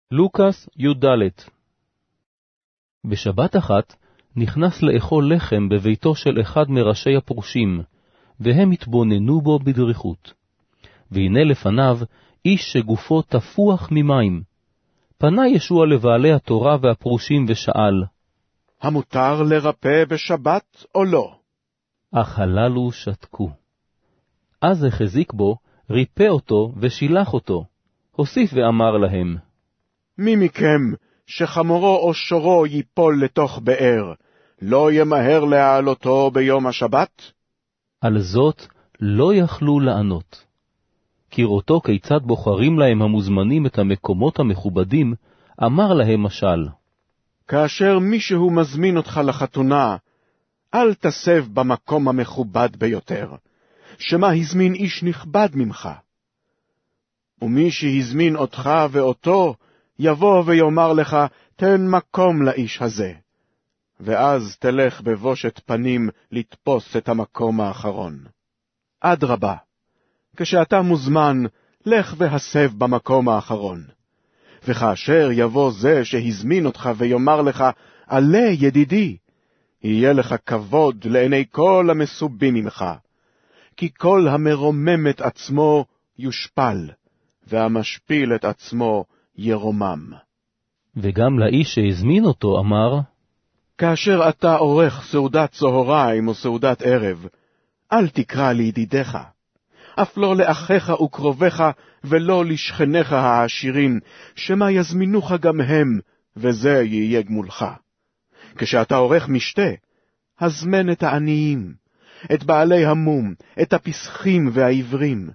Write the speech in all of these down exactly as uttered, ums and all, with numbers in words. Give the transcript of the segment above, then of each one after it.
לוקס י"ד. בשבת אחת נכנס לאכול לחם בביתו של אחד מראשי הפרושים, והם התבוננו בו בדריכות. והנה לפניו איש שגופו תפוח ממים. פנה ישוע לבעלי התורה והפרושים ושאל, המותר לרפא בשבת או לא? אך הללו שתקו. אז החזיק בו, ריפא אותו ושילח אותו. הוסיף ואמר להם, מי מכם שחמורו או שורו ייפול לתוך באר, לא ימהר להעלותו ביום השבת? על זאת לא יכלו לענות. כראותו כיצד בוחרים להם המוזמנים את המקומות המכובדים, אמר להם משל, כאשר מישהו מזמין אותך לחתונה, אל תסב במקום המכובד ביותר, שמה הזמין איש נכבד ממך. ומי שהזמין אותך ואותו, יבוא ויאמר לך, תן מקום לאיש הזה. ואז תלך בבושת פנים לתפוס את המקום האחרון. אדרבה, כשאתה מוזמן, לך והסב במקום האחרון. וכאשר יבוא זה שהזמין אותך ויאמר לך, עלה ידידי, יהיה לך כבוד לעיני כל המסובים ממך. כי כל המרומם את עצמו יושפל, והמשפיל את עצמו ירומם. וגם לאיש שהזמין אותו אמר, כאשר אתה עורך סעודת צהריים או סעודת ערב, אל תקרא לידידיך, אף לא לאחיך וקרוביך, ולא לשכניך העשירים, שמה יזמינוך גם הם, וזה יהיה גמולך. כשאתה עורך משתה, הזמן את העניים, את בעלי המום, את הפסחים והעברים,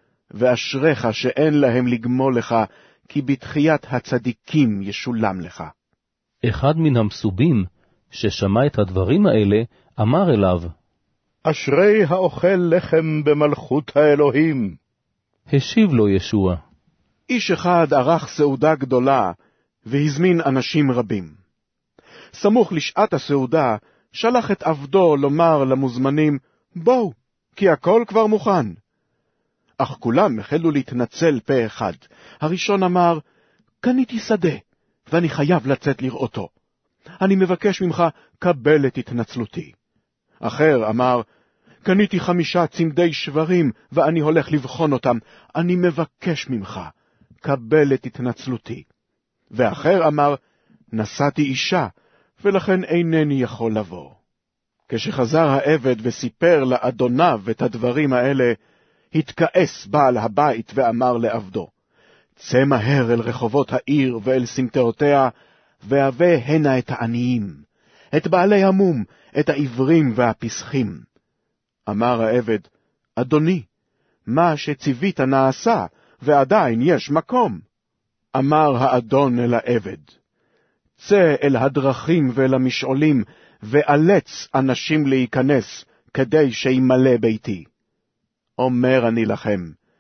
ואשריך שאין להם לגמול לך, כי בתחיית הצדיקים ישולם לך. אחד מן המסובים, ששמע את הדברים האלה, אמר אליו, אשרי האוכל לחם במלכות האלוהים. השיב לו ישוע, איש אחד ערך סעודה גדולה, והזמין אנשים רבים. סמוך לשעת הסעודה, שלח את עבדו לומר למוזמנים, בואו, כי הכל כבר מוכן. אך כולם החלו להתנצל פה אחד. הראשון אמר, קניתי שדה, ואני חייב לצאת לראותו. אני מבקש ממך, קבל את התנצלותי. אחר אמר, קניתי חמישה צמדי שברים, ואני הולך לבחון אותם. אני מבקש ממך, קבל את התנצלותי. ואחר אמר, נשאתי אישה, ולכן אינני יכול לבוא. כשחזר העבד וסיפר לאדוניו את הדברים האלה, התכעס בעל הבית ואמר לעבדו, צא מהר אל רחובות העיר ואל סמטאותיה, והבא הנה את העניים, את בעלי המום, את העברים והפסחים. אמר העבד, אדוני, מה שציווית נעשה, ועדיין יש מקום. אמר האדון אל העבד, צא אל הדרכים ואל המשעולים, ואלץ אנשים להיכנס, כדי שימלא ביתי. אומר אני לכם,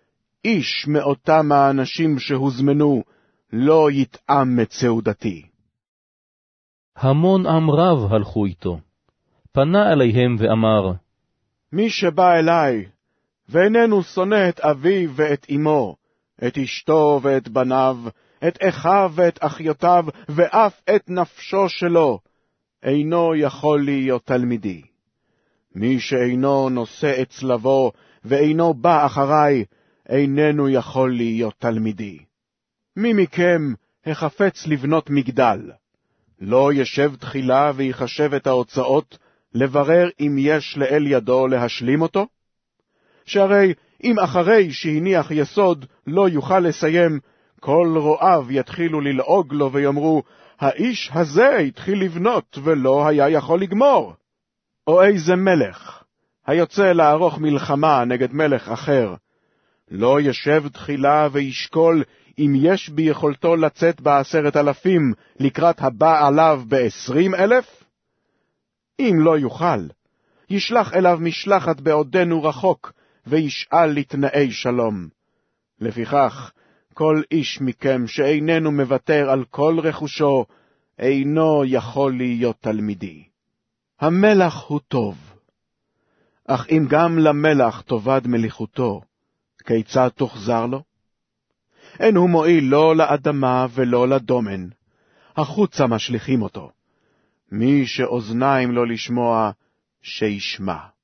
איש מאותם האנשים שהוזמנו, לא יטעם את סעודתי. המון עם רב הלכו איתו. פנה אליהם ואמר, מי שבא אליי, ואיננו שונא את אביו ואת אמו, את אשתו ואת בניו, את אחיו ואת אחיותיו, ואף את נפשו שלו, אינו יכול להיות תלמידי. מי שאינו נושא את צלבו, ואינו בא אחריי, איננו יכול להיות תלמידי. מי מכם החפץ לבנות מגדל? לא ישב תחילה ויחשב את ההוצאות, לברר אם יש לאל ידו להשלים אותו? שהרי אם אחרי שהניח יסוד לא יוכל לסיים, כל רועיו יתחילו ללעוג לו ויאמרו, האיש הזה התחיל לבנות ולא היה יכול לגמור. או איזה מלך, היוצא לערוך מלחמה נגד מלך אחר, לא ישב תחילה וישקול אם יש ביכולתו לצאת בעשרת אלפים לקראת הבא עליו בעשרים אלף? אם לא יוכל, ישלח אליו משלחת בעודנו רחוק, וישאל לתנאי שלום. לפיכך, כל איש מכם שאיננו מוותר על כל רכושו, אינו יכול להיות תלמידי. המלח הוא טוב, אך אם גם למלח תאבד מליחותו, כיצד תוחזר לו? אין הוא מועיל לא לאדמה ולא לדומן. החוצה משליכים אותו. מי שאוזניים לא לשמוע, שישמע.